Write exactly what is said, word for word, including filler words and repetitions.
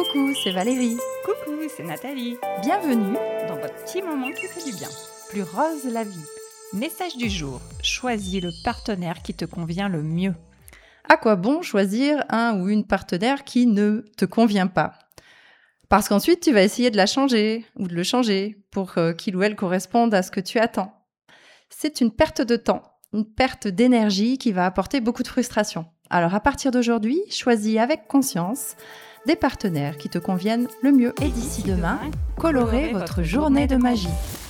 Coucou, c'est Valérie. Coucou, c'est Nathalie. Bienvenue dans votre petit moment qui fait du bien. Plus rose la vie. Message du jour. Choisis le partenaire qui te convient le mieux. À quoi bon choisir un ou une partenaire qui ne te convient pas ? Parce qu'ensuite, tu vas essayer de la changer ou de le changer pour qu'il ou elle corresponde à ce que tu attends. C'est une perte de temps, une perte d'énergie qui va apporter beaucoup de frustration. Alors à partir d'aujourd'hui, choisis avec conscience des partenaires qui te conviennent le mieux. Et d'ici demain, colorez votre journée de magie.